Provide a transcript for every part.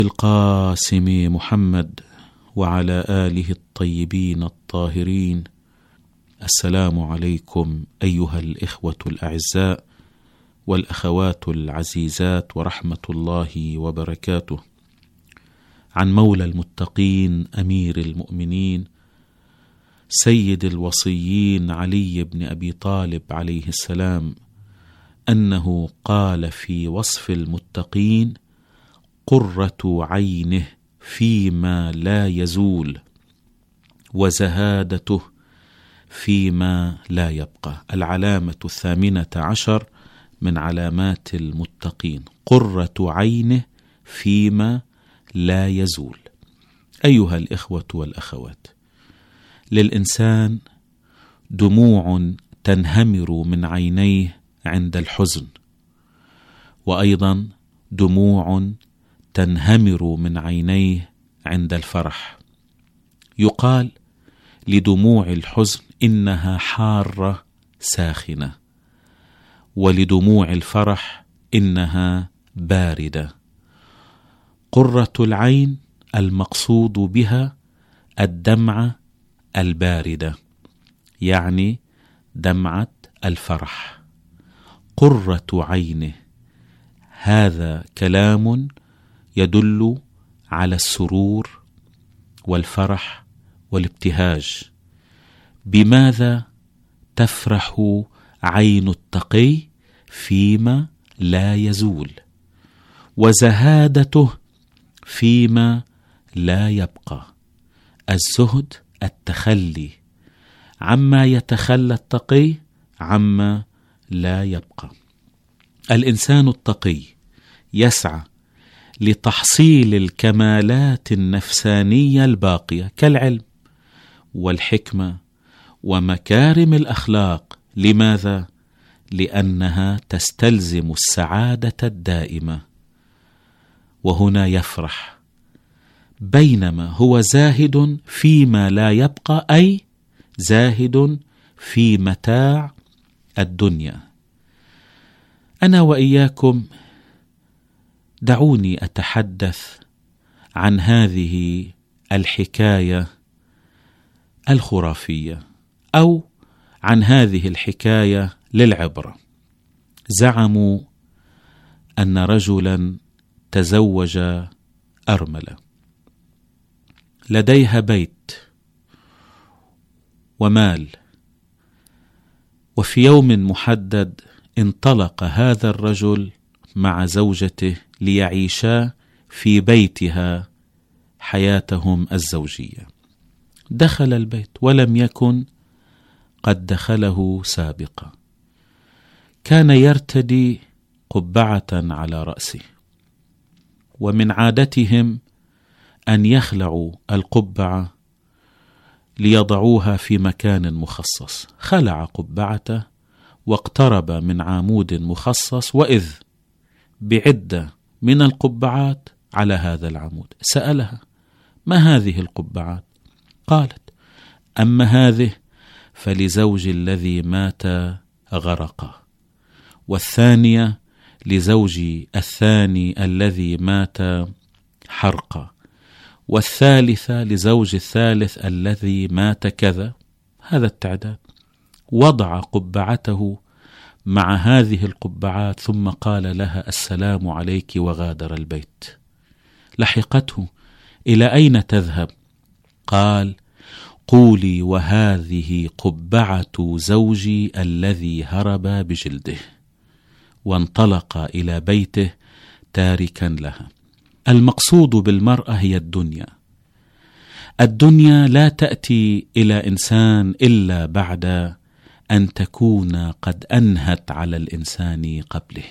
القاسم محمد وعلى آله الطيبين الطاهرين. السلام عليكم أيها الإخوة الأعزاء والأخوات العزيزات ورحمة الله وبركاته. عن مولى المتقين أمير المؤمنين سيد الوصيين علي بن أبي طالب عليه السلام أنه قال في وصف المتقين: قرة عينه فيما لا يزول وزهادته فيما لا يبقى. العلامة 18 من علامات المتقين: قرة عينه فيما لا يزول. أيها الإخوة والأخوات، للإنسان دموع تنهمر من عينيه عند الحزن، وأيضا دموع تنهمر من عينيه عند الفرح. يقال لدموع الحزن إنها حارة ساخنة، ولدموع الفرح إنها باردة. قرة العين المقصود بها الدمعة الباردة، يعني دمعة الفرح. قرة عينه، هذا كلام يدل على السرور والفرح والابتهاج. بماذا تفرح عين التقي؟ فيما لا يزول، وزهادته فيما لا يبقى. الزهد التخلي عما يتخلى التقي عما لا يبقى. الإنسان التقي يسعى لتحصيل الكمالات النفسانية الباقية كالعلم والحكمة ومكارم الأخلاق. لماذا؟ لأنها تستلزم السعادة الدائمة، وهنا يفرح. بينما هو زاهد فيما لا يبقى، أي زاهد في متاع الدنيا. أنا وإياكم دعوني أتحدث عن هذه الحكاية الخرافية، أو عن هذه الحكاية للعبرة. زعموا أن رجلا تزوج أرملة لديها بيت ومال، وفي يوم محدد انطلق هذا الرجل مع زوجته ليعيشا في بيتها حياتهم الزوجية. دخل البيت ولم يكن قد دخله سابقا. كان يرتدي قبعة على رأسه، ومن عادتهم أن يخلعوا القبعة ليضعوها في مكان مخصص. خلع قبعته واقترب من عمود مخصص، وإذ بعدة من القبعات على هذا العمود. سألها: ما هذه القبعات؟ قالت: أما هذه فلزوج الذي مات غرقا، والثانية لزوجي الثاني الذي مات حرقا، والثالثة لزوج الثالث الذي مات كذا. هذا التعداد. وضع قبعته مع هذه القبعات ثم قال لها: السلام عليك، وغادر البيت. لحقته: إلى أين تذهب؟ قال: قولي وهذه قبعة زوجي الذي هرب بجلده. وانطلق إلى بيته تاركا لها. المقصود بالمرأة هي الدنيا. الدنيا لا تأتي إلى إنسان إلا بعد أن تكون قد أنهت على الإنسان قبله.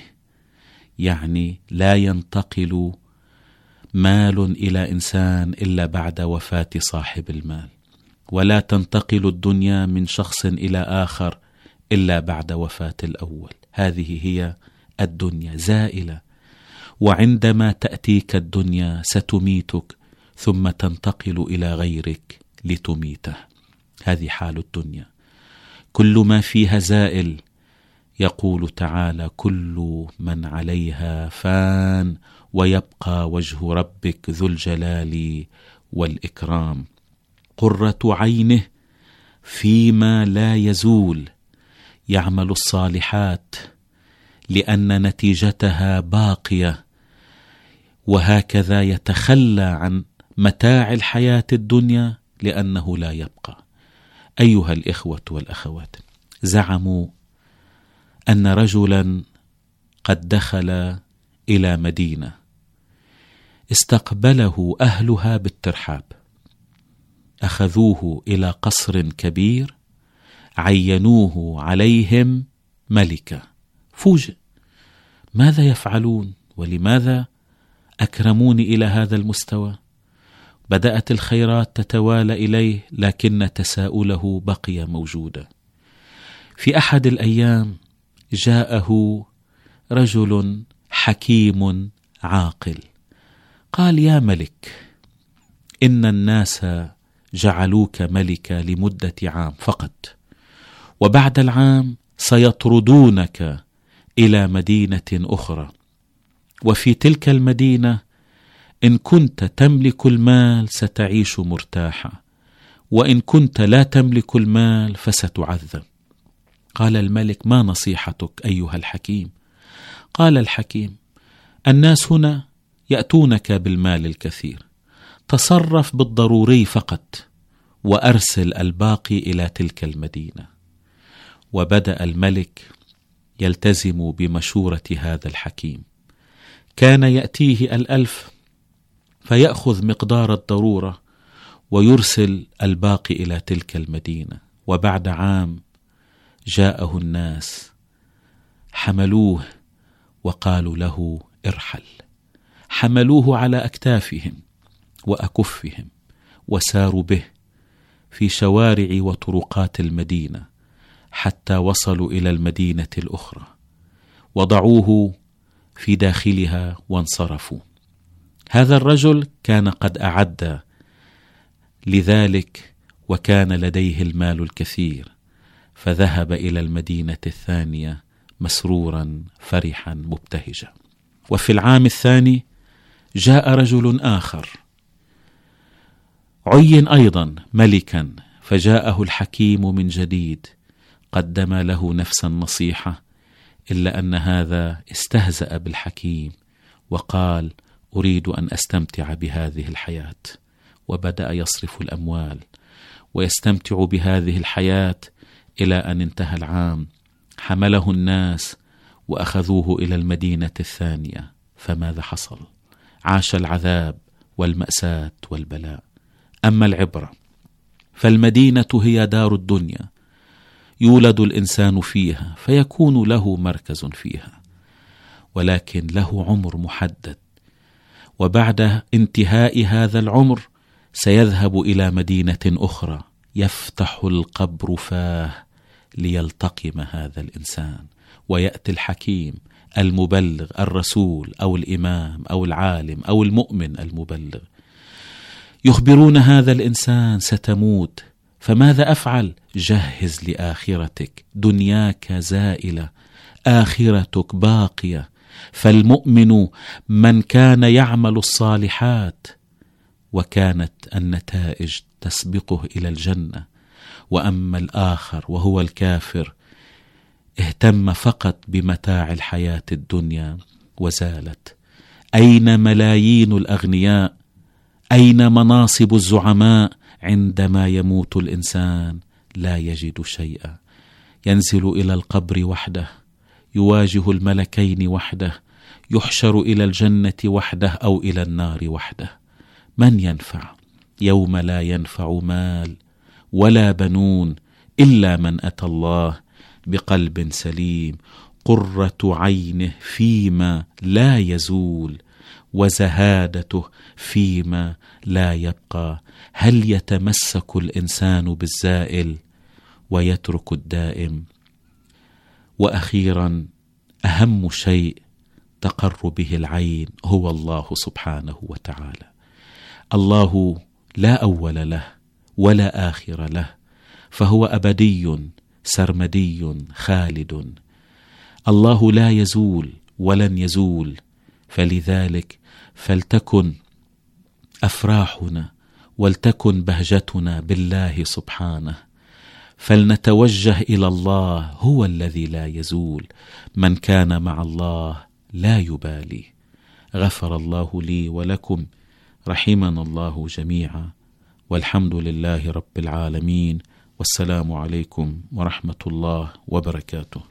يعني لا ينتقل مال إلى إنسان إلا بعد وفاة صاحب المال، ولا تنتقل الدنيا من شخص إلى آخر إلا بعد وفاة الأول. هذه هي الدنيا، زائلة، وعندما تأتيك الدنيا ستميتك ثم تنتقل إلى غيرك لتميته. هذه حال الدنيا. كل ما فيها زائل، يقول تعالى: كل من عليها فان ويبقى وجه ربك ذو الجلال والإكرام. قرة عينه فيما لا يزول، يعمل الصالحات لأن نتيجتها باقية، وهكذا يتخلى عن متاع الحياة الدنيا لأنه لا يبقى. أيها الإخوة والأخوات، زعموا أن رجلا قد دخل إلى مدينة استقبله أهلها بالترحاب، أخذوه إلى قصر كبير، عينوه عليهم ملكا. فوجئ، ماذا يفعلون ولماذا أكرموني إلى هذا المستوى؟ بدأت الخيرات تتوالى إليه، لكن تساؤله بقي موجودا. في أحد الأيام جاءه رجل حكيم عاقل، قال: يا ملك، إن الناس جعلوك ملكا لمدة عام فقط، وبعد العام سيطردونك إلى مدينة أخرى، وفي تلك المدينة إن كنت تملك المال ستعيش مرتاحا، وإن كنت لا تملك المال فستعذب. قال الملك: ما نصيحتك أيها الحكيم؟ قال الحكيم: الناس هنا يأتونك بالمال الكثير، تصرف بالضروري فقط وأرسل الباقي إلى تلك المدينة. وبدأ الملك يلتزم بمشورة هذا الحكيم. كان يأتيه 1000 فيأخذ مقدار الضرورة ويرسل الباقي إلى تلك المدينة. وبعد عام جاءه الناس، حملوه وقالوا له: ارحل. حملوه على أكتافهم وأكفهم وساروا به في شوارع وطرقات المدينة حتى وصلوا إلى المدينة الأخرى، وضعوه في داخلها وانصرفوا. هذا الرجل كان قد أعد لذلك، وكان لديه المال الكثير، فذهب إلى المدينة الثانية مسرورا فرحا مبتهجا. وفي العام الثاني جاء رجل آخر عين أيضا ملكا، فجاءه الحكيم من جديد، قدم له نفس النصيحة، إلا أن هذا استهزأ بالحكيم وقال: أريد أن أستمتع بهذه الحياة. وبدأ يصرف الأموال ويستمتع بهذه الحياة إلى أن انتهى العام. حمله الناس وأخذوه إلى المدينة الثانية، فماذا حصل؟ عاش العذاب والمأساة والبلاء. أما العبرة فالمدينة هي دار الدنيا، يولد الإنسان فيها فيكون له مركز فيها، ولكن له عمر محدد، وبعد انتهاء هذا العمر سيذهب إلى مدينة أخرى، يفتح القبر فاه ليلتقم هذا الإنسان، ويأتي الحكيم المبلغ الرسول أو الإمام أو العالم أو المؤمن المبلغ، يخبرون هذا الإنسان: ستموت، فماذا أفعل؟ جهز لآخرتك، دنياك زائلة، آخرتك باقية. فالمؤمن من كان يعمل الصالحات وكانت النتائج تسبقه إلى الجنة، وأما الآخر وهو الكافر اهتم فقط بمتاع الحياة الدنيا وزالت. أين ملايين الأغنياء؟ أين مناصب الزعماء؟ عندما يموت الإنسان لا يجد شيئا، ينزل إلى القبر وحده، يواجه الملكين وحده، يحشر إلى الجنة وحده أو إلى النار وحده. من ينفع يوم لا ينفع مال ولا بنون إلا من أتى الله بقلب سليم، قرة عينه فيما لا يزول، وزهادته فيما لا يبقى. هل يتمسك الإنسان بالزائل ويترك الدائم؟ وأخيرا أهم شيء تقر به العين هو الله سبحانه وتعالى. الله لا أول له ولا آخر له، فهو أبدي سرمدي خالد، الله لا يزول ولن يزول، فلذلك فلتكن أفراحنا ولتكن بهجتنا بالله سبحانه، فلنتوجه إلى الله، هو الذي لا يزول، من كان مع الله لا يبالي. غفر الله لي ولكم، رحمنا الله جميعا، والحمد لله رب العالمين، والسلام عليكم ورحمة الله وبركاته.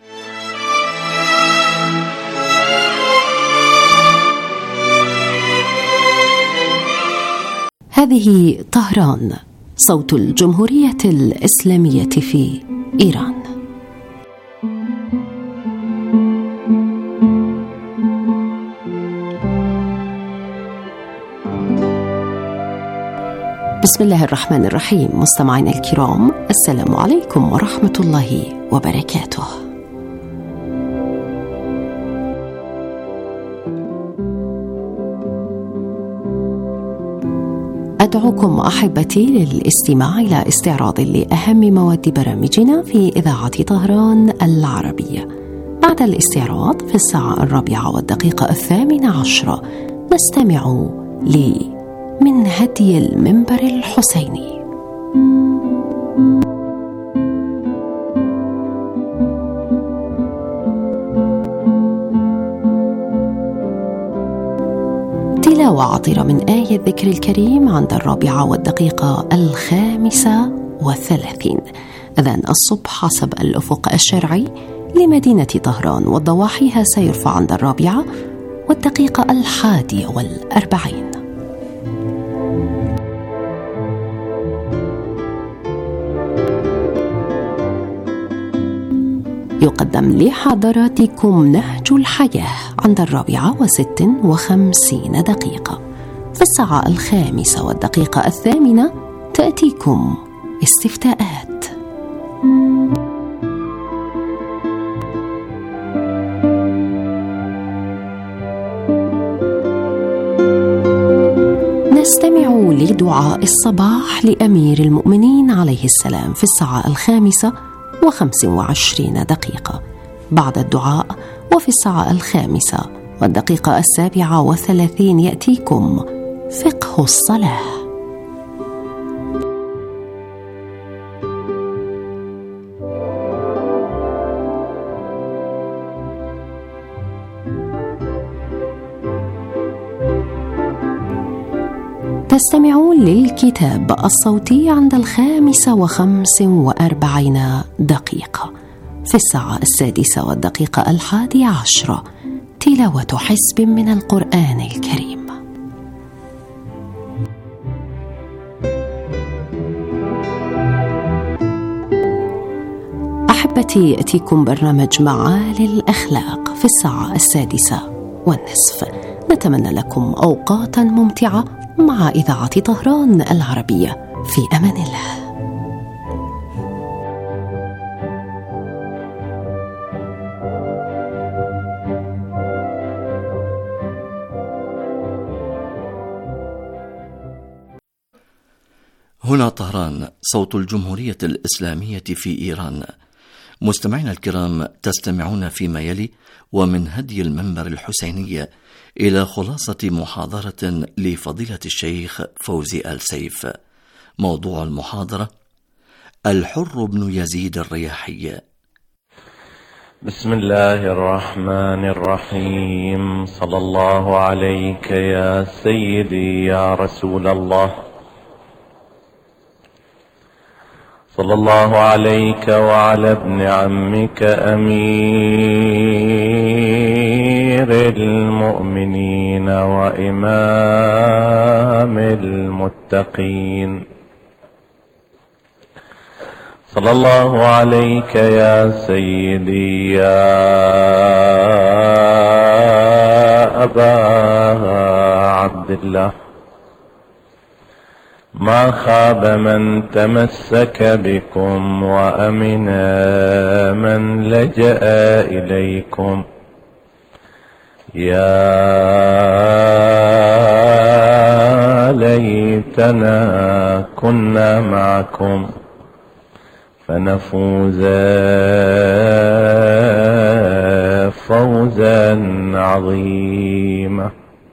هذه طهران، صوت الجمهورية الإسلامية في إيران. بسم الله الرحمن الرحيم. مستمعينا الكرام، السلام عليكم ورحمة الله وبركاته. أدعوكم أحبتي للاستماع إلى استعراض لأهم مواد برامجنا في إذاعة طهران العربية. بعد الاستعراض في 18:08 نستمع من هدي المنبر الحسيني. تلاوة عطرة من آية الذكر الكريم عند 4:35. أذان الصبح حسب الأفق الشرعي لمدينة طهران وضواحيها سيرفع عند 4:41. يقدم لحضراتكم نهج الحياة عند 4:56. في 5:08 تأتيكم استفتاءات. نستمع لدعاء الصباح لأمير المؤمنين عليه السلام في 5:25. بعد الدعاء وفي 5:37 يأتيكم فقه الصلاة. تستمعون للكتاب الصوتي عند 5:45. في 6:11 تلاوة حزب من القرآن الكريم. أحبتي، يأتيكم برنامج معالي الأخلاق في 6:30. نتمنى لكم أوقاتا ممتعة مع إذاعة طهران العربية. في أمان الله. هنا طهران، صوت الجمهورية الإسلامية في إيران. مستمعينا الكرام، تستمعون فيما يلي ومن هدي المنبر الحسيني إلى خلاصة محاضرة لفضيلة الشيخ فوزي آل سيف. موضوع المحاضرة: الحر بن يزيد الرياحي. بسم الله الرحمن الرحيم. صلى الله عليك يا سيدي يا رسول الله، صلى الله عليك وعلى ابن عمك أمير المؤمنين وإمام المتقين، صلى الله عليك يا سيدي يا أبا عبد الله. ما خاب من تمسك بكم وأمن من لجأ إليكم. يا ليتنا كنا معكم فنفوز فوزا عظيما.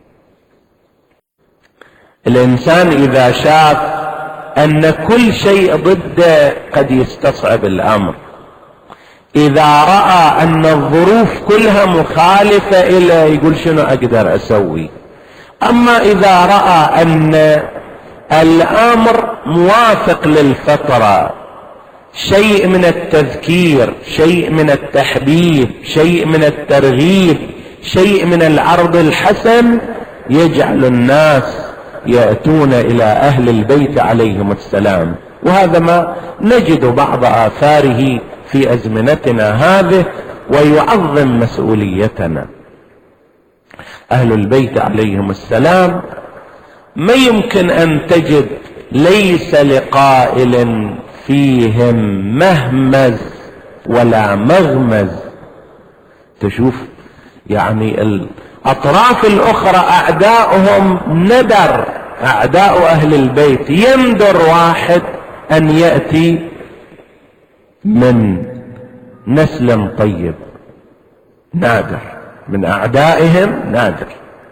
الإنسان إذا شاف أن كل شيء ضده قد يستصعب الأمر، إذا رأى أن الظروف كلها مخالفة إليه يقول شنو أقدر أسوي. أما إذا رأى أن الأمر موافق للفطرة، شيء من التذكير، شيء من التحبيب، شيء من الترغيب، شيء من العرض الحسن، يجعل الناس يأتون إلى أهل البيت عليهم السلام. وهذا ما نجد بعض آثاره في أزمنتنا هذه، ويعظم مسؤوليتنا. أهل البيت عليهم السلام ما يمكن أن تجد ليس لقائل فيهم مهمز ولا مغمز. تشوف يعني الأطراف الأخرى أعداؤهم ندر، أعداء أهل البيت يندر واحد أن يأتي من نسل طيب، نادر، من أعدائهم نادر.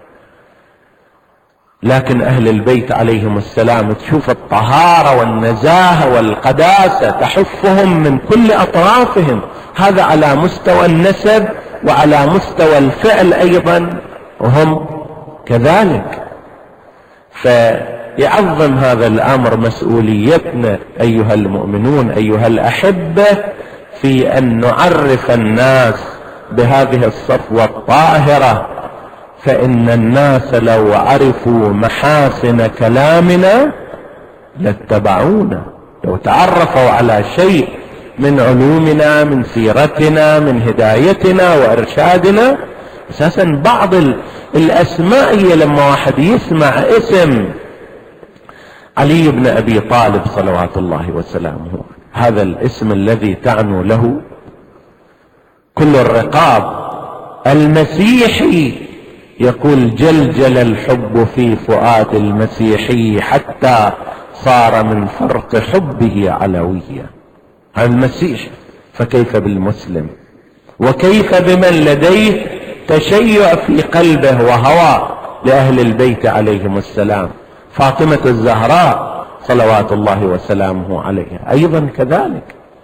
لكن أهل البيت عليهم السلام تشوف الطهارة والنزاهة والقداسة تحفهم من كل أطرافهم. هذا على مستوى النسب وعلى مستوى الفعل أيضا وهم كذلك. فيعظم هذا الأمر مسؤوليتنا أيها المؤمنون أيها الأحبة في أن نعرف الناس بهذه الصفوة الطاهرة، فإن الناس لو عرفوا محاسن كلامنا لاتبعونا. لو تعرفوا على شيء من علومنا، من سيرتنا، من هدايتنا وإرشادنا. أساسا بعض الأسماء لما واحد يسمع اسم علي بن أبي طالب صلوات الله وسلامه، هذا الاسم الذي تعنو له كل الرقاب، المسيحي، يقول جلجل الحب في فؤاد المسيحي حتى صار من فرط حبه علويا. هذا المسيح، فكيف بالمسلم؟ وكيف بمن لديه تشيع في قلبه وهوى لأهل البيت عليهم السلام؟ فاطمة الزهراء صلوات الله وسلامه عليها أيضا كذلك.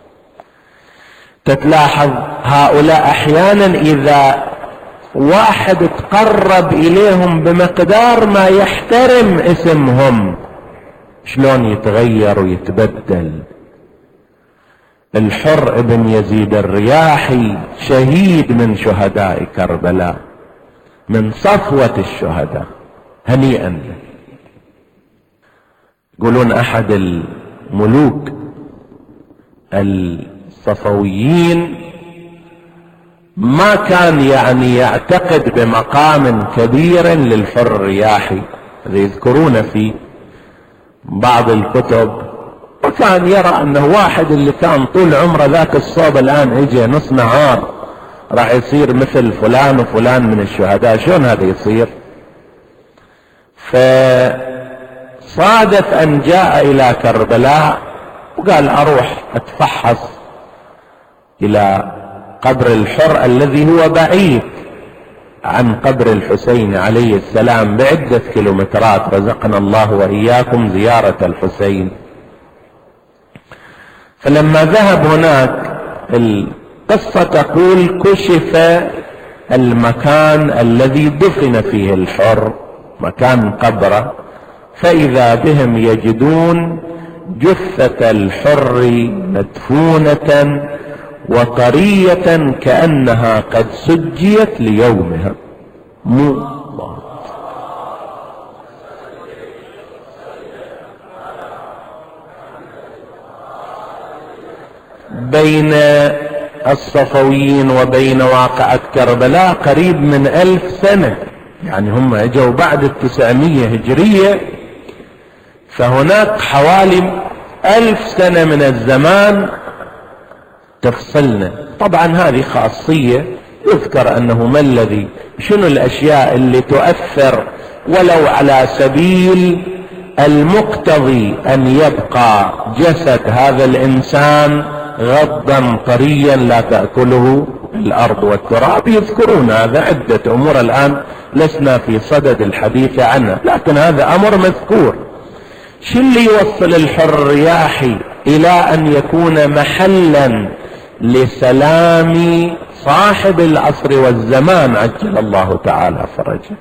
تتلاحظ هؤلاء أحيانا إذا واحد تقرب إليهم بمقدار ما يحترم اسمهم شلون يتغير ويتبدل. الحر ابن يزيد الرياحي شهيد من شهداء كربلاء، من صفوة الشهداء، هنيئا له. يقولون أحد الملوك الصفويين ما كان يعني يعتقد بمقام كبير للحر الرياحي، يذكرون في بعض الكتب، وكان يرى أنه واحد اللي كان طول عمره ذاك الصوب الآن اجى نص نهار راح يصير مثل فلان وفلان من الشهداء، شلون هذا يصير؟ فصادف أن جاء إلى كربلاء وقال أروح أتفحص إلى قبر الحر الذي هو بعيد عن قبر الحسين عليه السلام بعدة كيلومترات، رزقنا الله وإياكم زيارة الحسين. فلما ذهب هناك، القصة تقول كشف المكان الذي دفن فيه الحر، مكان قبره، فإذا بهم يجدون جثة الحر مدفونة وطرية كأنها قد سجيت ليومها. بين الصفويين وبين واقعة كربلاء قريب من 1000 سنة، يعني هم اجوا بعد 900 هجرية، فهناك حوالي 1000 سنة من الزمان تفصلنا. طبعا هذه خاصية يذكر أنه ما الذي، شنو الأشياء اللي تؤثر ولو على سبيل المقتضي أن يبقى جسد هذا الإنسان غضا طريا لا تأكله الأرض والتراب، يذكرون هذا عدة أمور الآن لسنا في صدد الحديث عنها، لكن هذا أمر مذكور. شو اللي يوصل الحر الرياحي إلى أن يكون محلا لسلام صاحب العصر والزمان عجل الله تعالى فرجه؟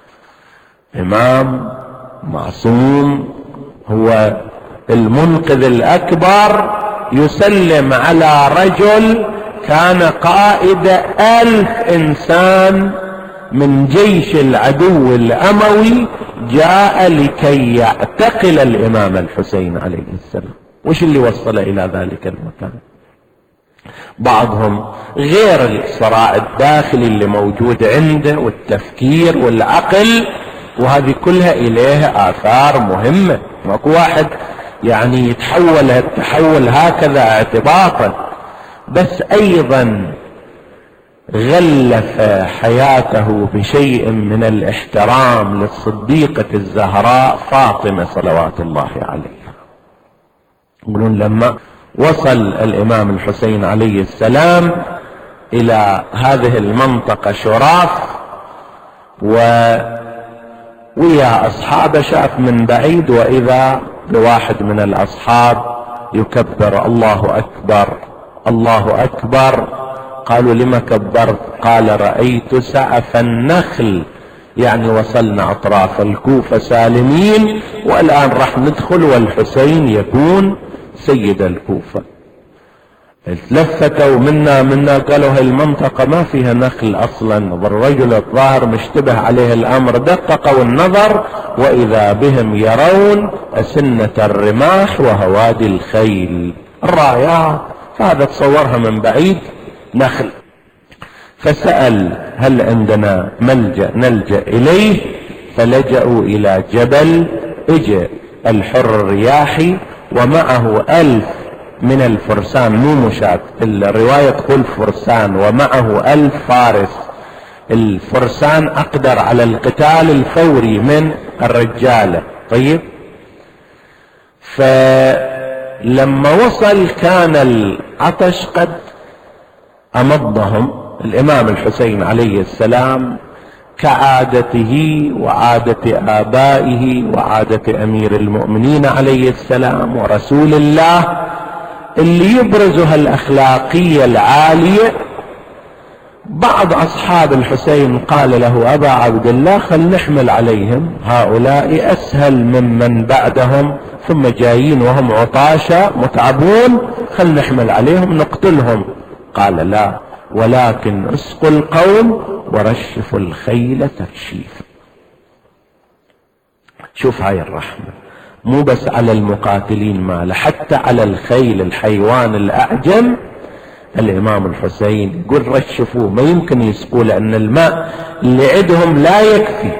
إمام معصوم هو المنقذ الأكبر يسلم على رجل كان قائد 1000 إنسان من جيش العدو الأموي، جاء لكي يعتقل الإمام الحسين عليه السلام. وش اللي وصل إلى ذلك المكان؟ بعضهم غير الصراع الداخلي اللي موجود عنده والتفكير والعقل، وهذه كلها إليها آثار مهمة. ماكو واحد يعني يتحول التحول هكذا اعتباطا، بس أيضا غلف حياته بشيء من الاحترام للصديقة الزهراء فاطمة صلوات الله عليها. يقولون لما وصل الإمام الحسين عليه السلام إلى هذه المنطقة شراف ويا أصحابه، شاف من بعيد وإذا بواحد من الأصحاب يكبر الله أكبر الله أكبر. قالوا لما كبرت؟ قال رأيت سعف النخل، يعني وصلنا أطراف الكوفة سالمين، والآن راح ندخل والحسين يكون سيد الكوفة. لفتوا منا قالوا هاي المنطقة ما فيها نخل أصلا، والرجل الظاهر مشتبه عليه الأمر، دققوا النظر وإذا بهم يرون أسنة الرماح وهوادي الخيل الرايات، فهذا تصورها من بعيد نخل. فسأل هل عندنا ملجأ نلجأ إليه؟ فلجأوا إلى جبل. اجى الحر الرياحي ومعه 1000 من الفرسان، مو مشاة، الرواية تقول فرسان، ومعه 1000 فارس. الفرسان أقدر على القتال الفوري من الرجالة. طيب، فلما وصل كان العطش قد أمضهم. الإمام الحسين عليه السلام كعادته وعادة آبائه وعادة أمير المؤمنين عليه السلام ورسول الله اللي يبرزها الأخلاقية العالية، بعض أصحاب الحسين قال له أبا عبد الله خل نحمل عليهم، هؤلاء أسهل ممن بعدهم، ثم جايين وهم عطاشة متعبون، خل نحمل عليهم نقتلهم. قال لا، ولكن اسقوا القوم ورشفوا الخيل ترشيف. شوف هاي الرحمة، مو بس على المقاتلين ماله، حتى على الخيل الحيوان الأعجم. الإمام الحسين يقول رشفوه، ما يمكن يسقوا لأن الماء اللي عندهم لا يكفي،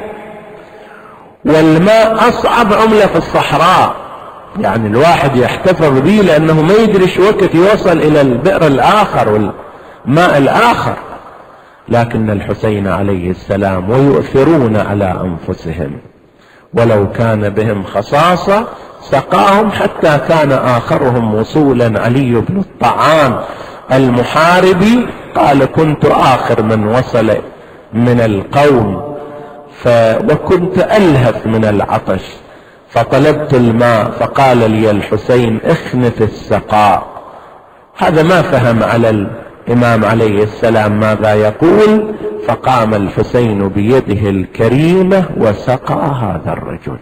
والماء أصعب عملة في الصحراء، يعني الواحد يحتفظ به لأنه ما يدري شو وقت يوصل إلى البئر الآخر والماء الآخر. لكن الحسين عليه السلام ويؤثرون على أنفسهم، ولو كان بهم خصاصة سقاهم، حتى كان آخرهم وصولا علي بن الطعام المحاربي قال كنت آخر من وصل من القوم وكنت ألهث من العطش، فطلبت الماء فقال لي الحسين اخنث السقاء. هذا ما فهم على الإمام عليه السلام ماذا يقول، فقام الحسين بيده الكريمة وسقى هذا الرجل.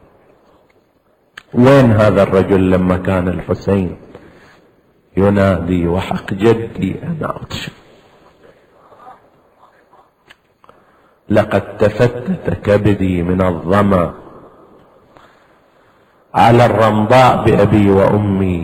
وين هذا الرجل لما كان الحسين ينادي وحق جدي أنا عطش؟ لقد تفتت كبدي من الظما على الرمضاء بأبي وأمي،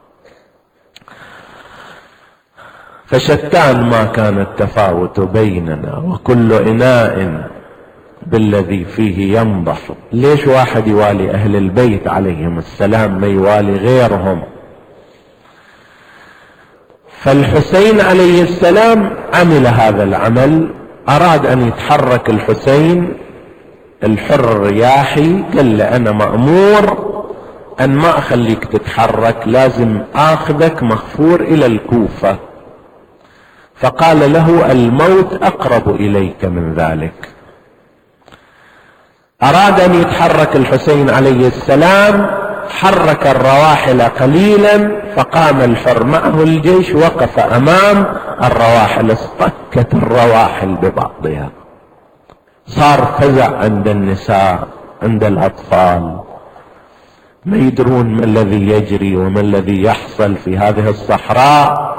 فشتان ما كان التفاوت بيننا، وكل إناء بالذي فيه ينضح. ليش واحد يوالي أهل البيت عليهم السلام ما يوالي غيرهم؟ فالحسين عليه السلام عمل هذا العمل. أراد أن يتحرك الحسين الحر الرياحي، قال له أنا مأمور أن ما أخليك تتحرك، لازم آخذك مغفور إلى الكوفة. فقال له: الموت أقرب إليك من ذلك. أراد أن يتحرك الحسين عليه السلام، حرك الرواحل قليلا، فقام الحر معه الجيش، وقف أمام الرواحل، اصطكت الرواحل ببعضها. صار فزع عند النساء، عند الأطفال، ما يدرون ما الذي يجري وما الذي يحصل في هذه الصحراء.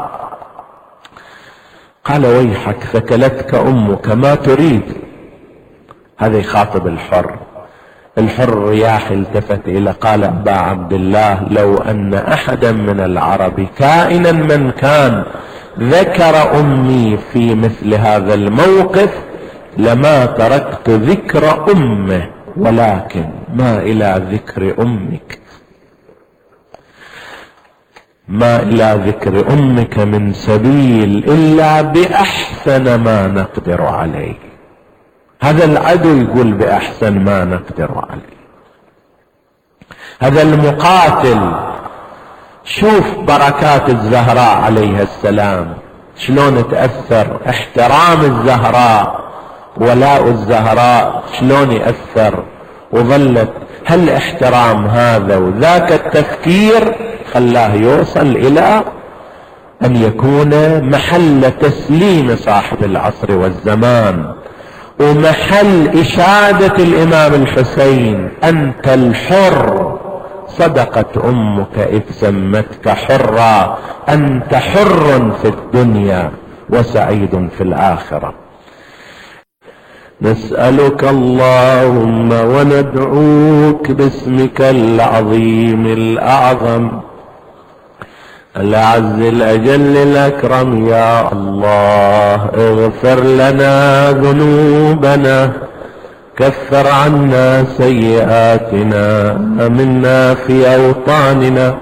قال: ويحك، ثكلتك أمك، ما تريد؟ هذا يخاطب الحر. الحر الرياحي التفت إلى قال: أبا عبد الله، لو أن أحدا من العرب كائنا من كان ذكر أمي في مثل هذا الموقف لما تركت ذكر أمه، ولكن ما إلى ذكر أمك، ما إلى ذكر أمك من سبيل إلا بأحسن ما نقدر عليه. هذا العدو يقول بأحسن ما نقدر عليه. هذا المقاتل، شوف بركات الزهراء عليها السلام شلون تأثر، احترام الزهراء، ولاء الزهراء شلون يأثر، وظلت هالاحترام هذا وذاك التفكير خلاه يوصل إلى أن يكون محل تسليم صاحب العصر والزمان، ومحل إشادة الإمام الحسين: أنت الحر، صدقت أمك إذ سمتك حرا، أنت حر في الدنيا وسعيد في الآخرة. نسألك اللهم وندعوك باسمك العظيم الأعظم الأعز الأجل الأكرم، يا الله اغفر لنا ذنوبنا، كفر عنا سيئاتنا، آمنا في أوطاننا،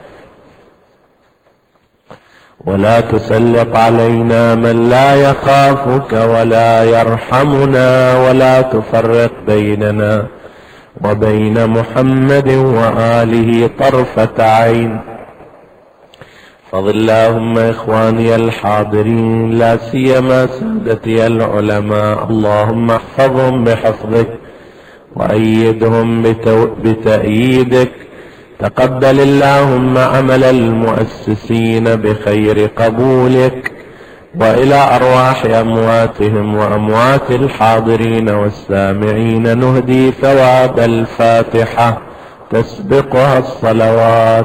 ولا تسلط علينا من لا يخافك ولا يرحمنا، ولا تفرق بيننا وبين محمد وآله طرفة عين. فضل اللهم إخواني الحاضرين، لا سيما سادتي العلماء، اللهم احفظهم بحفظك وأيدهم بتأييدك. تقبل اللهم عمل المؤسسين بخير قبولك، وإلى أرواح أمواتهم وأموات الحاضرين والسامعين نهدي ثواب الفاتحة تسبقها الصلوات.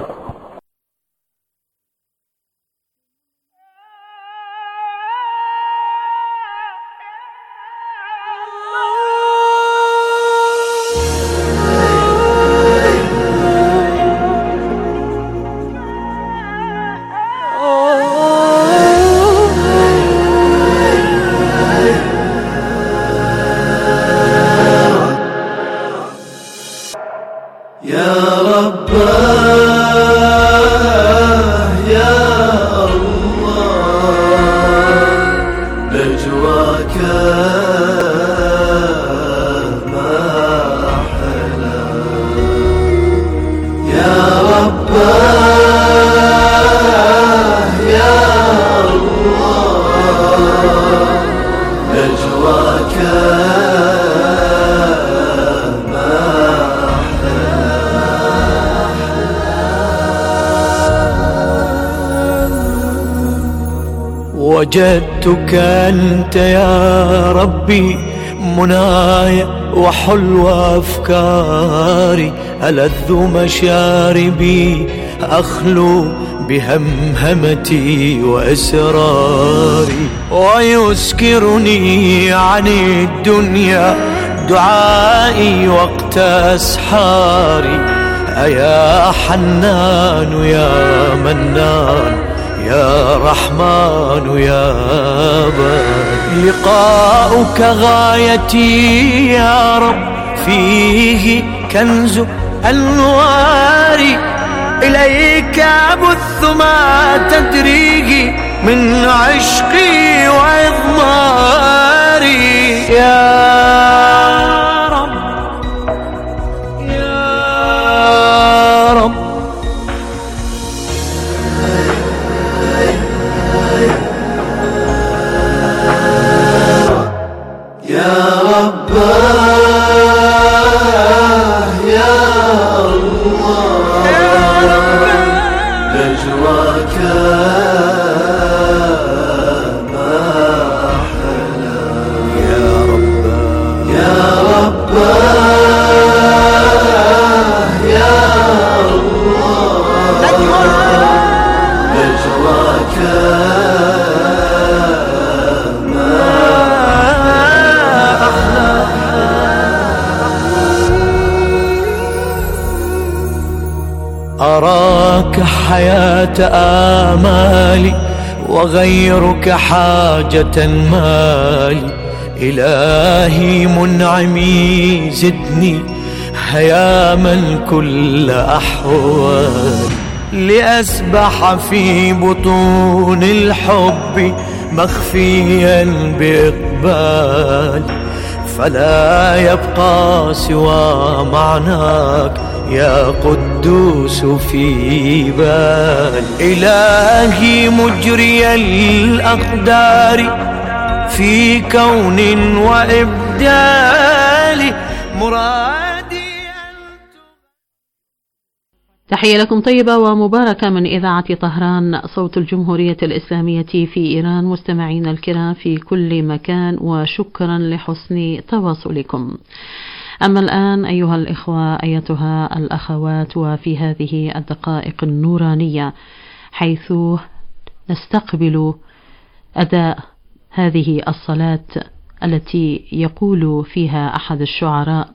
وجدتك أنت يا ربي منايا وحلو أفكاري، ألذ مشاربي أخلو بهمهمتي وإسراري، ويسكرني عن الدنيا دعائي وقت أسحاري. أيا حنان يا منان يا رحمن يا بار، لقاؤك غايتي يا رب، فيه كنز أنواري، إليك أبث ما تدريه من عشقي وإضماري. يا رب يا رب هجراك ما أحلى يا رب يا رب يا الله هجراك أراك حياة آمالي وغيرك حاجة مالي إلهي منعمي زدني هياما كل أحوال لأسبح في بطون الحب مخفيا بإقبال فلا يبقى سوى معناك يا قدوس في بال إلهي مجري الأقدار في كون وإبدال مرادي. تحية لكم طيبة ومباركة من إذاعة طهران صوت الجمهورية الإسلامية في إيران. مستمعين الكرام في كل مكان وشكرا لحسن تواصلكم. أما الآن أيها الإخوة أيتها الأخوات وفي هذه الدقائق النورانية حيث نستقبل أداء هذه الصلاة التي يقول فيها أحد الشعراء: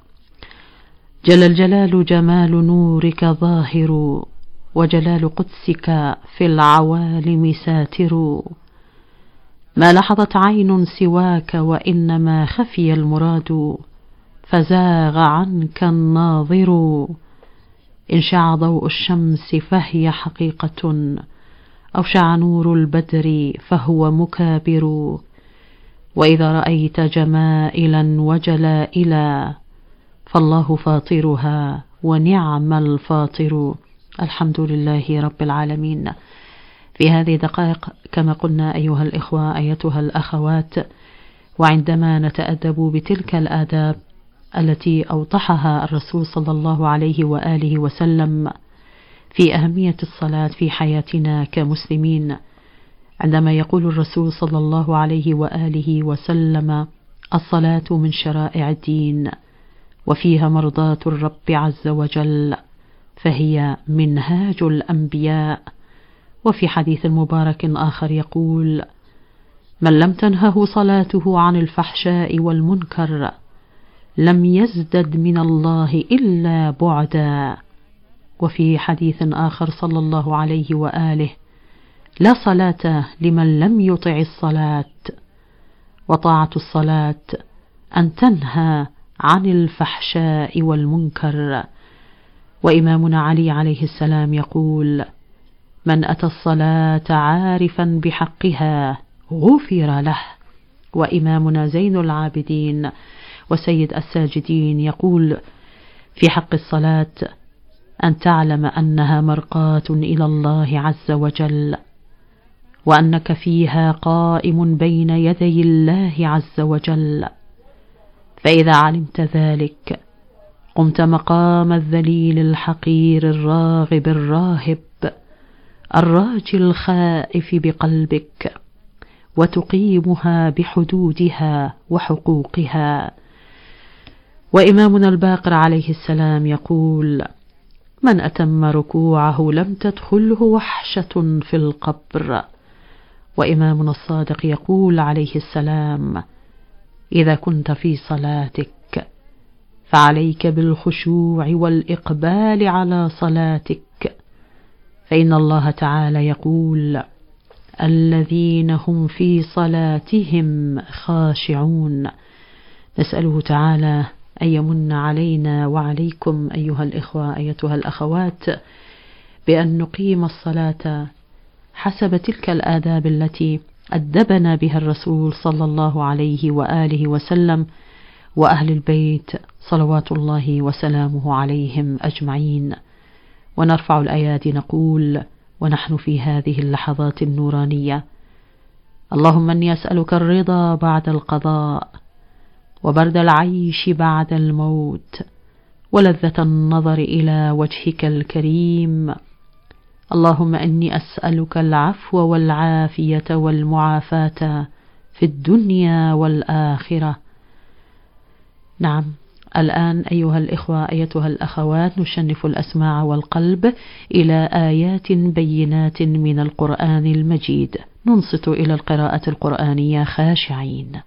جل الجلال جمال نورك ظاهر وجلال قدسك في العوالم ساتر ما لحظت عين سواك وإنما خفي المراد فزاغ عنك الناظر إن شع ضوء الشمس فهي حقيقة أو شع نور البدر فهو مكابر وإذا رأيت جمائلا وجلائلا فالله فاطرها ونعم الفاطر. الحمد لله رب العالمين. في هذه الدقائق كما قلنا أيها الإخوة أيتها الأخوات وعندما نتأدب بتلك الآداب التي أوضحها الرسول صلى الله عليه وآله وسلم في أهمية الصلاة في حياتنا كمسلمين، عندما يقول الرسول صلى الله عليه وآله وسلم: الصلاة من شرائع الدين وفيها مرضاة الرب عز وجل فهي منهاج الأنبياء. وفي حديث مبارك آخر يقول: من لم تنهه صلاته عن الفحشاء والمنكر لم يزدد من الله إلا بعدا. وفي حديث آخر صلى الله عليه وآله: لا صلاة لمن لم يطع الصلاة. وطاعة الصلاة أن تنهى عن الفحشاء والمنكر. وإمامنا علي عليه السلام يقول: من أتى الصلاة عارفا بحقها غفر له. وإمامنا زين العابدين وسيد الساجدين يقول في حق الصلاة: أن تعلم أنها مرقاة إلى الله عز وجل وأنك فيها قائم بين يدي الله عز وجل، فإذا علمت ذلك قمت مقام الذليل الحقير الراغب الراهب الراجي الخائف بقلبك وتقيمها بحدودها وحقوقها. وإمامنا الباقر عليه السلام يقول: من أتم ركوعه لم تدخله وحشة في القبر. وإمامنا الصادق يقول عليه السلام: إذا كنت في صلاتك فعليك بالخشوع والإقبال على صلاتك، فإن الله تعالى يقول: الذين هم في صلاتهم خاشعون. نسأله تعالى أن يمن علينا وعليكم أيها الإخوة أيتها الأخوات بأن نقيم الصلاة حسب تلك الآداب التي أدبنا بها الرسول صلى الله عليه وآله وسلم وأهل البيت صلوات الله وسلامه عليهم أجمعين. ونرفع الأيادي نقول ونحن في هذه اللحظات النورانية: اللهم إني أسألك الرضا بعد القضاء وبرد العيش بعد الموت ولذة النظر إلى وجهك الكريم. اللهم إني أسألك العفو والعافية والمعافاة في الدنيا والآخرة. نعم، الآن أيها الإخوة أيتها الأخوات نشنف الأسماع والقلب إلى آيات بينات من القرآن المجيد، ننصت إلى القراءة القرآنية خاشعين.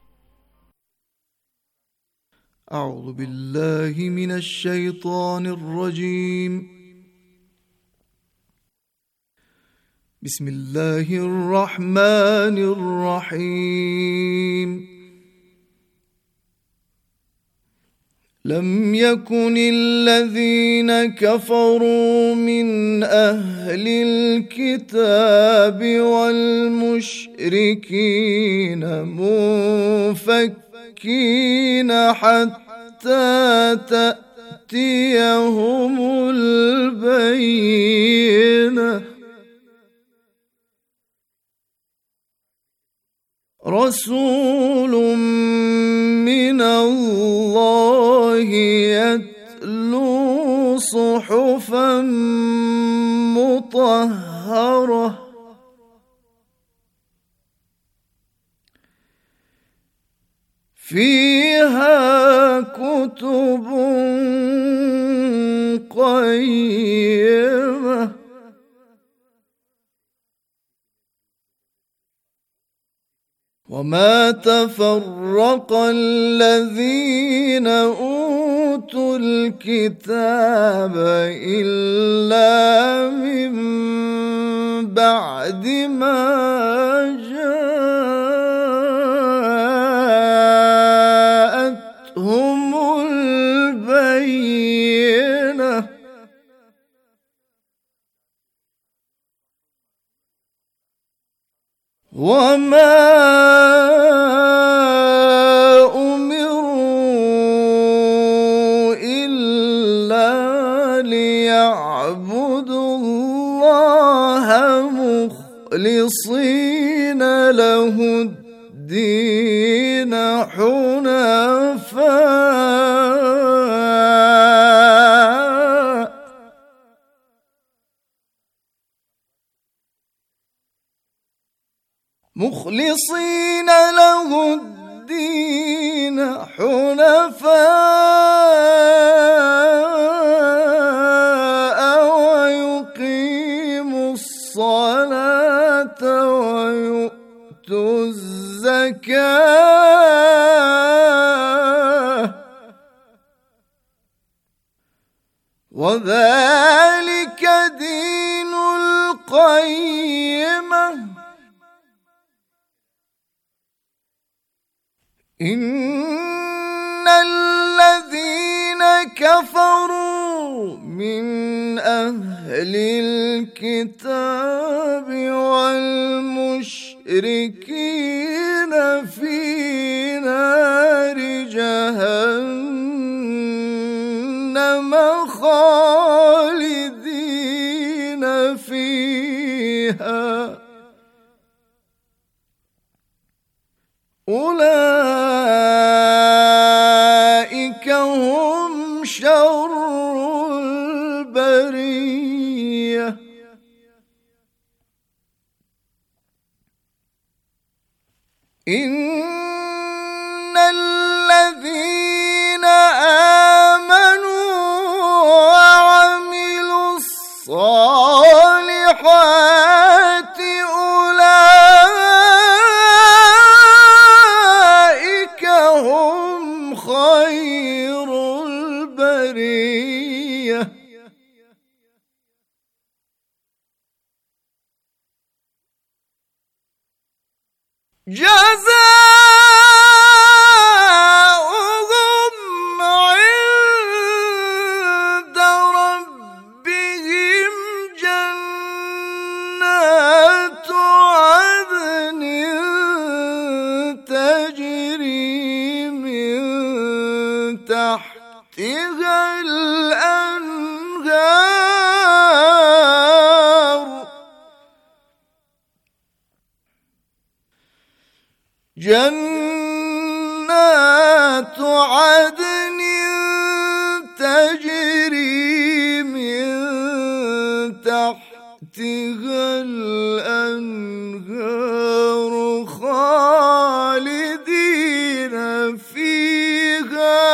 أعوذ بالله من الشيطان الرجيم. بسم الله الرحمن الرحيم. لم يكن الذين كفروا من أهل الكتاب والمشركين منفكين حتى تأتيهم البينة. رسول من الله يتلو صحفا مطهرة فيها كتب قيمة. وما تفرق الذين أوتوا الكتاب إلا من بعد ما جاءتهم البينة. وما أمروا إلا ليعبدوا الله مخلصين له الدين حنفاء مخلصين له الدين حنفاء ويقيموا الصلاة ويؤتوا الزكاة وذلك دين القيمة. إن الذين كفروا من أهل الكتاب والمشركين في نار جهنم خالدين فيها أولئك هم شر البرية. إن الذين آمنوا وعملوا الصالحات أولئك هم خير البرية. جزاؤهم عند ربهم جنات عدن تجري من تحتها الأنهار جنات عدن تجري من تحتها تحتها الأنهار خالدين فيها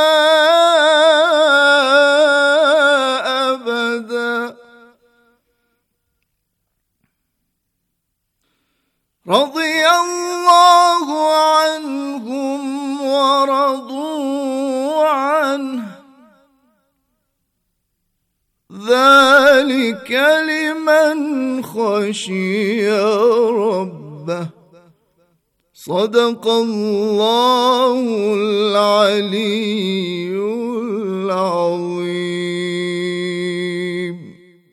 أبدا رضي الله عنهم ورضوا عنه ذلك لمن خشي ربه صدق الله العلي العظيم.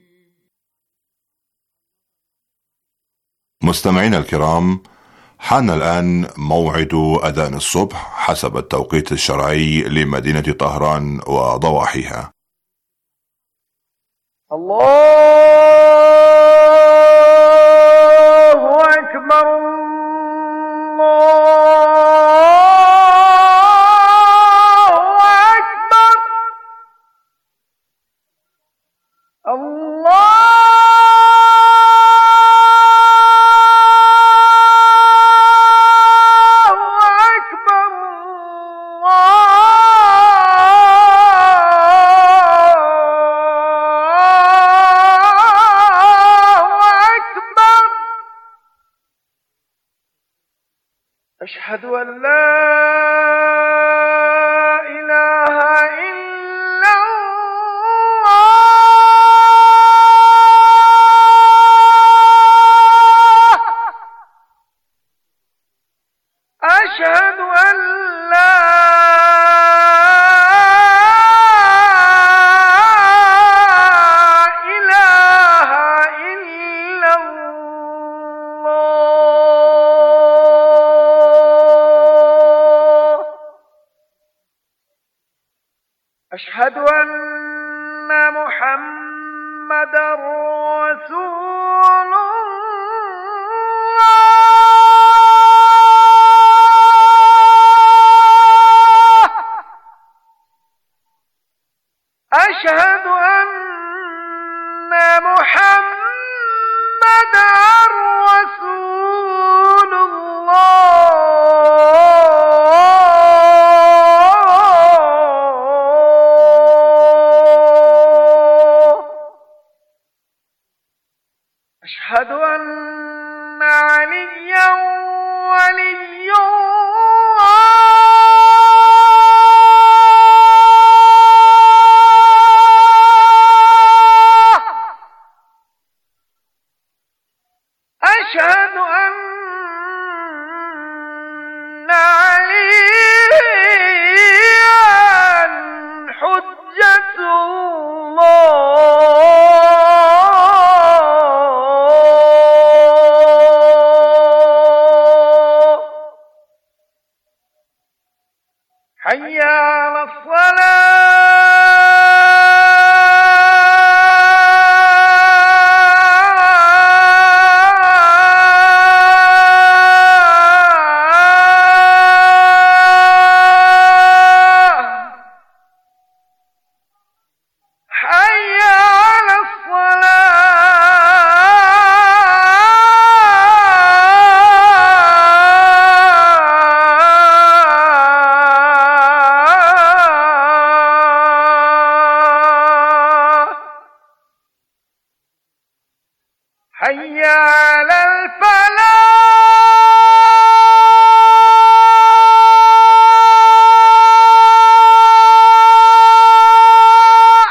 مستمعينا الكرام، حان الآن موعد أذان الصبح حسب التوقيت الشرعي لمدينة طهران وضواحيها. الله أكبر الله أكبر الله أشهد أن لا إله إلا الله أشهد أن لا إله إلا الله أشهد أن محمدًا رسول الله أشهد أن محمدًا رسول الله أشهد أن عليا ولي الله أشهد أن عليا حجة الله حي على الصلاة حي على الصلاة حي على الفلاح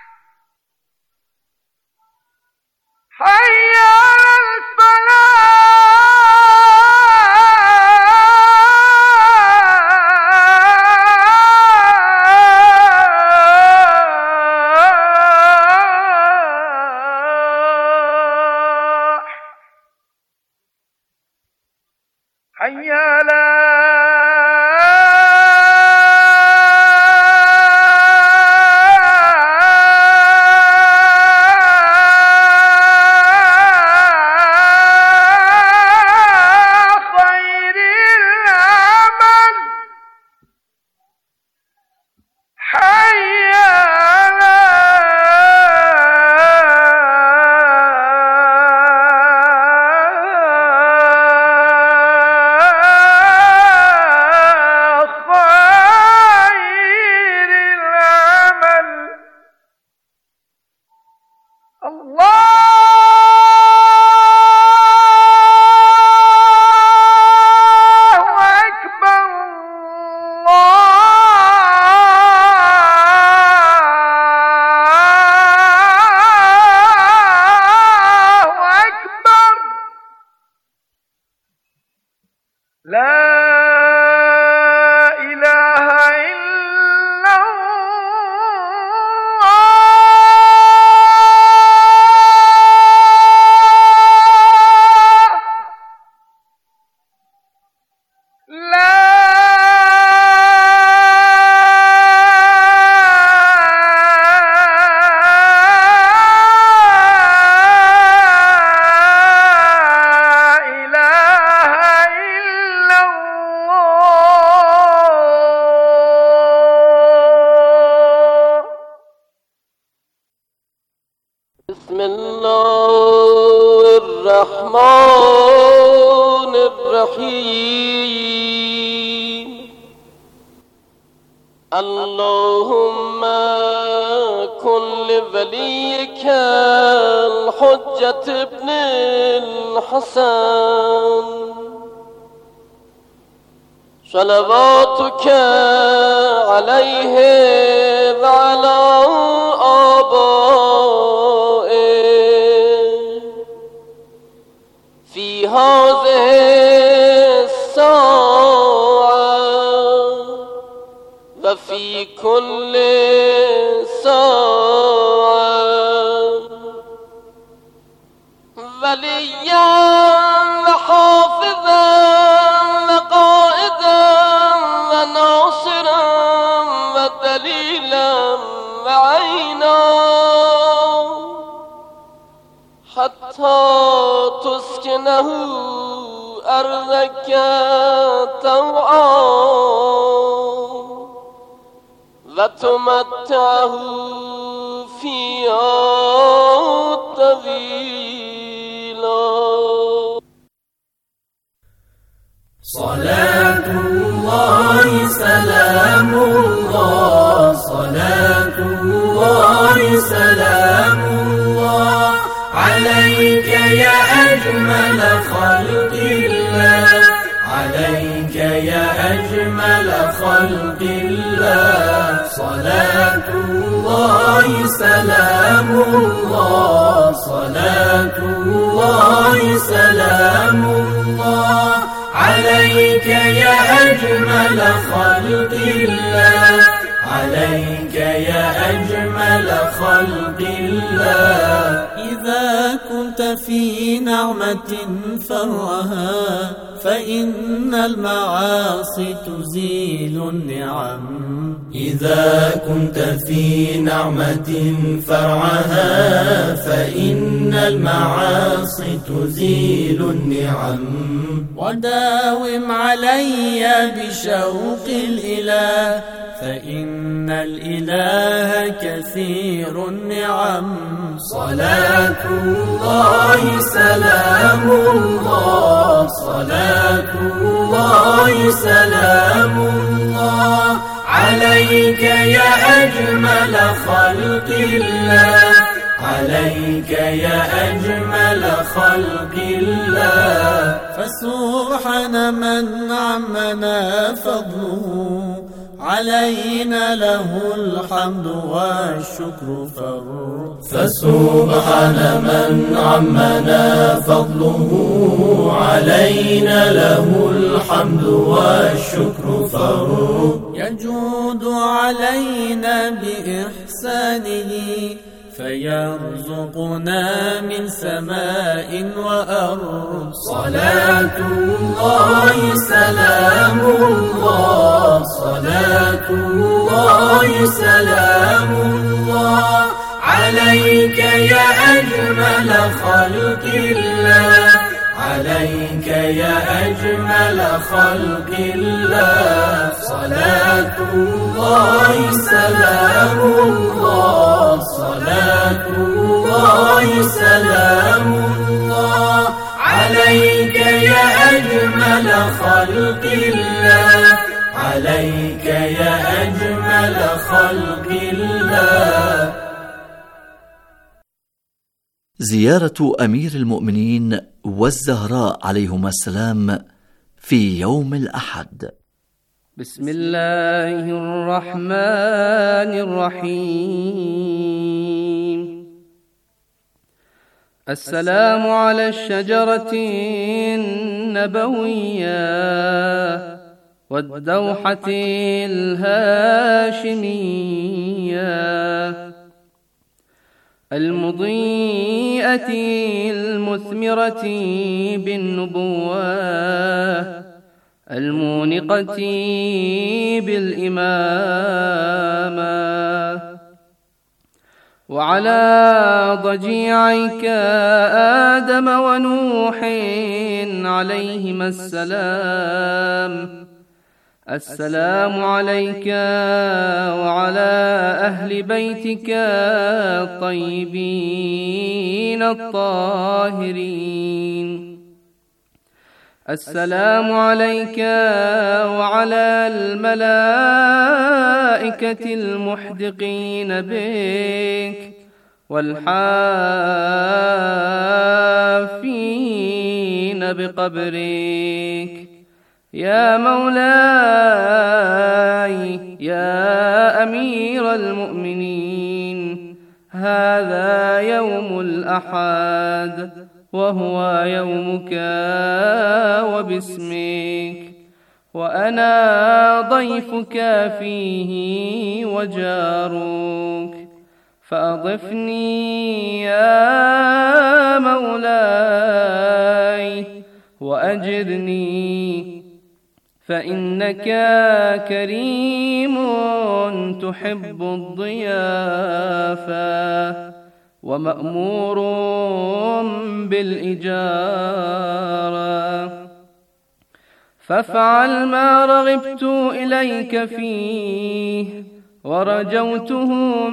حي على الفلاح بسم الله الرحمن الرحيم. اللهم كن لوليك الحجة ابن الحسن صلواتك عليه وعلى آبائه في هذه الساعة وفي كل ساعة وليا وحافظا وقائدا وناصرا ودليلا وعينا حتى تسكنه أرضك طوعا وتمتعه فيها طويلا. صلاة الله سلام الله صلاة الله سلام الله عليك يا أجمل خلق الله عليك يا أجمل خلق الله. صلاة الله سلام الله صلاة الله سلام الله عليك يا أجمل خلق الله عليك يا أجمل خلق الله. إذا كنت في نعمة فرعها فإن المعاصي تزيل النعم. إذا كنت في نعمة فرعها فإن المعاصي تزيل النعم. وداوم علي بشوق الإله فإن الإله كثير النعم. صلاة الله سلام الله صلاة الله سلام الله عليك يا أجمل خلق الله عليك يا أجمل خلق الله. فسبحان من عمنا فضله علينا له الحمد والشكر فرد. فسبحان من عمنا فضله علينا له الحمد والشكر فرد. يجود علينا بإحسانه فيرزقنا من سماء وأرض. صلاة الله سلام الله صلاة الله سلام الله عليك يا أجمل خلق الله عليك يا أجمل خلق الله. صلاة الله سلام الله صلاة الله سلام الله عليك يا أجمل خلق الله عليك يا أجمل خلق الله. زيارة أمير المؤمنين والزهراء عليهما السلام في يوم الأحد. بسم الله الرحمن الرحيم. السلام على الشجرة النبوية والدوحة الهاشمية المضيئة المثمرة بالنبوة المونقة بالإمامة، وعلى ضجيعيك آدم ونوح عليهما السلام. السلام عليك وعلى أهل بيتك الطيبين الطاهرين. السلام عليك وعلى الملائكة المحدقين بك والحافين بقبرك. يا مولاي يا أمير المؤمنين، هذا يوم الأحد وهو يومك وباسمك، وأنا ضيفك فيه وجارك، فأضفني يا مولاي وأجرني، فإنك كريم تحب الضيافة ومأمور بالإجارة، فافعل ما رغبت إليك فيه ورجوته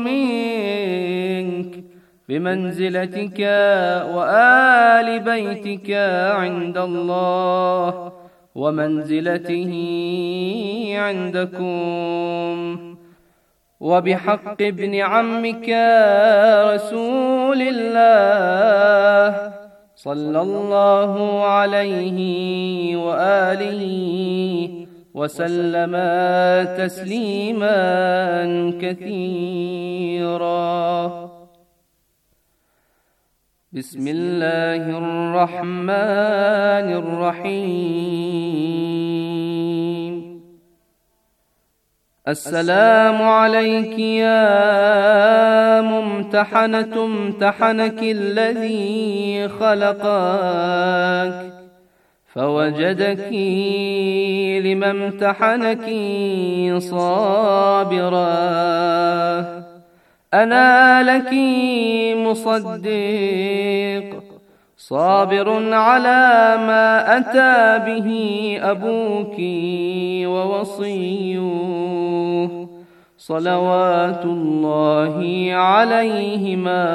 منك بمنزلتك وآل بيتك عند الله ومنزلته عندكم، وبحق ابن عمك رسول الله صلى الله عليه وآله وسلم تسليما كثيرا. بسم الله الرحمن الرحيم. السلام عليك يا ممتحنة امتحنك الذي خلقك فوجدك لما امتحنك صابرا. أنا لك مصدق صابر على ما أتى به أبوك ووصيه صلوات الله عليهما.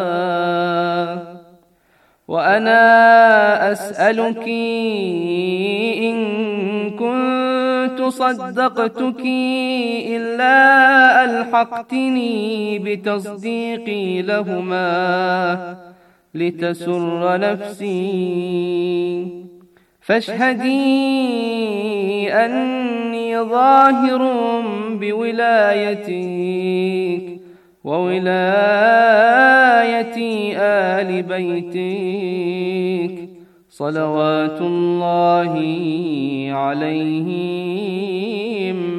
وأنا أسألك إن كنت صدقتك إلا ألحقتني بتصديقي لهما لتسر نفسي، فاشهدي أني ظاهر بولايتك وولاية آل بيتك صلوات الله عليهم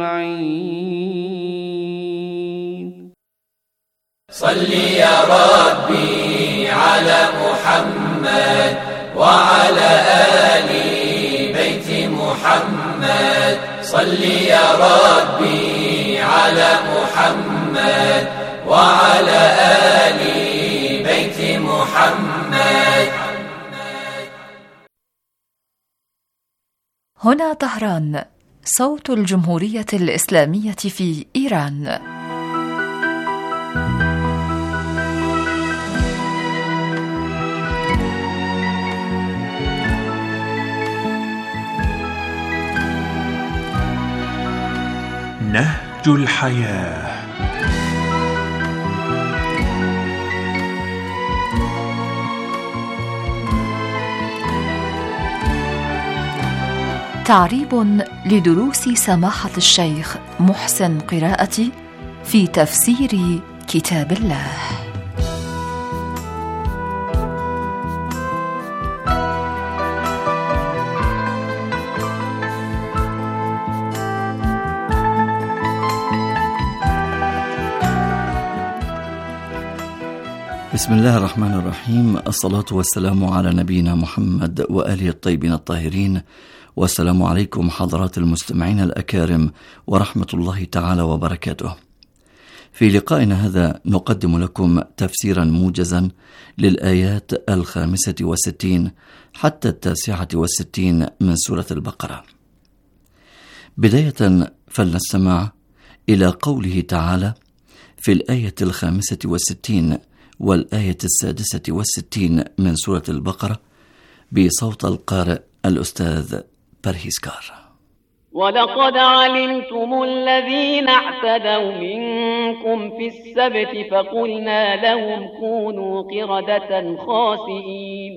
أجمعين. صل يا ربي على محمد وعلى آل بيت محمد. صل يا ربي على محمد وعلى آل بيت محمد. هنا طهران، صوت الجمهورية الإسلامية في إيران. نهج الحياة. تعريب لدروس سماحة الشيخ محسن قراءتي في تفسير كتاب الله. بسم الله الرحمن الرحيم. الصلاة والسلام على نبينا محمد وآله الطيبين الطاهرين، والسلام عليكم حضرات المستمعين الأكارم ورحمة الله تعالى وبركاته. في لقائنا هذا نقدم لكم تفسيرا موجزا للآيات 65 حتى 69 من سورة البقرة. بداية فلنستمع إلى قوله تعالى في الآية 65 والآية 66 من سورة البقرة بصوت القارئ الأستاذ برهيسكار. ولقد علمتم الذين اعتدوا منكم في السبت فقلنا لهم كونوا قردة خاسئين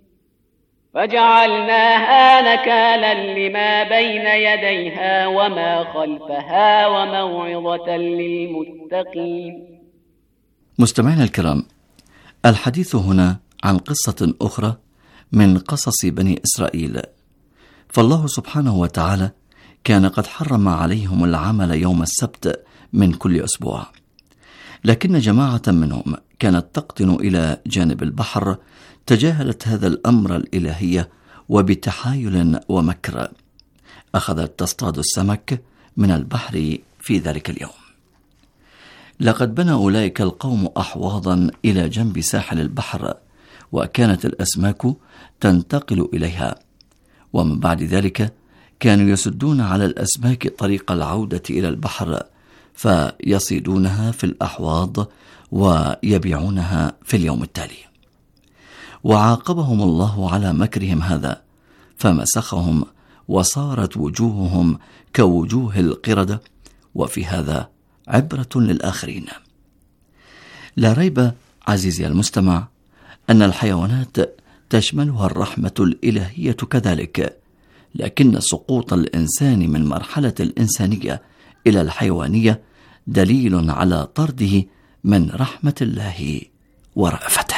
فجعلناها نكالا لما بين يديها وما خلفها وموعظة للمتقين. مستمعينا الكرام، الحديث هنا عن قصة أخرى من قصص بني إسرائيل. فالله سبحانه وتعالى كان قد حرم عليهم العمل يوم السبت من كل أسبوع، لكن جماعة منهم كانت تقطن إلى جانب البحر تجاهلت هذا الأمر الإلهي، وبتحايل ومكر أخذت تصطاد السمك من البحر في ذلك اليوم. لقد بنى أولئك القوم أحواضا إلى جنب ساحل البحر، وكانت الأسماك تنتقل إليها، ومن بعد ذلك كانوا يسدون على الأسماك طريق العودة إلى البحر فيصيدونها في الأحواض ويبيعونها في اليوم التالي. وعاقبهم الله على مكرهم هذا فمسخهم وصارت وجوههم كوجوه القردة، وفي هذا عبرة للآخرين. لا ريب عزيزي المستمع أن الحيوانات تشملها الرحمة الإلهية كذلك، لكن سقوط الإنسان من مرحلة الإنسانية إلى الحيوانية دليل على طرده من رحمة الله ورأفته.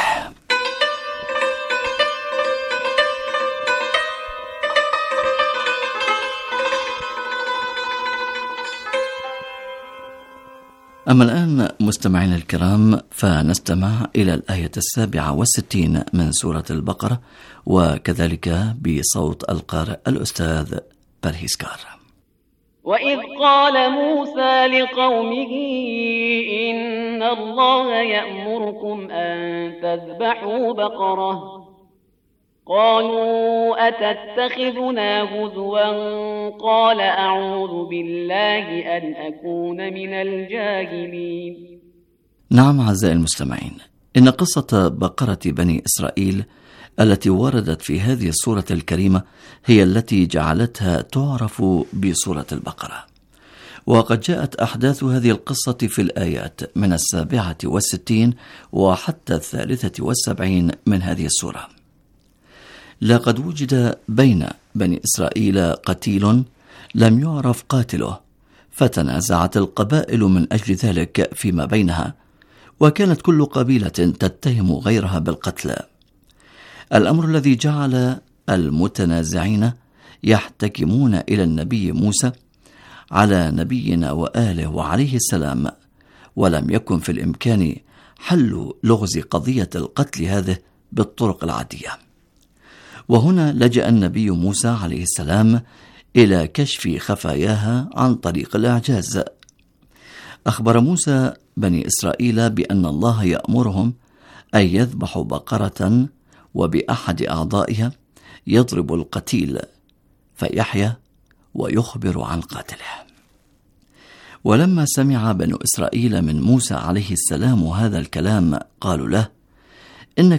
أما الآن مستمعين الكرام فنستمع إلى الآية 67 من سورة البقرة، وكذلك بصوت القارئ الأستاذ برهيسكار. وإذ قال موسى لقومه إن الله يأمركم أن تذبحوا بقرة قالوا أتتخذنا هزوا قال أعوذ بالله أن أكون من الجاهلين. نعم أعزائي المستمعين، إن قصة بقرة بني إسرائيل التي وردت في هذه السورة الكريمة هي التي جعلتها تعرف بسورة البقرة. وقد جاءت أحداث هذه القصة في الآيات من 67 وحتى 73 من هذه السورة. لقد وجد بين بني إسرائيل قتيل لم يعرف قاتله، فتنازعت القبائل من أجل ذلك فيما بينها، وكانت كل قبيلة تتهم غيرها بالقتل. الأمر الذي جعل المتنازعين يحتكمون إلى النبي موسى على نبينا وآله وعليه السلام، ولم يكن في الإمكان حل لغز قضية القتل هذه بالطرق العادية. وهنا لجأ النبي موسى عليه السلام إلى كشف خفاياها عن طريق الإعجاز. أخبر موسى بني إسرائيل بأن الله يأمرهم أن يذبحوا بقرة وبأحد أعضائها يضرب القتيل فيحيا ويخبر عن قاتله. ولما سمع بنو إسرائيل من موسى عليه السلام هذا الكلام قالوا له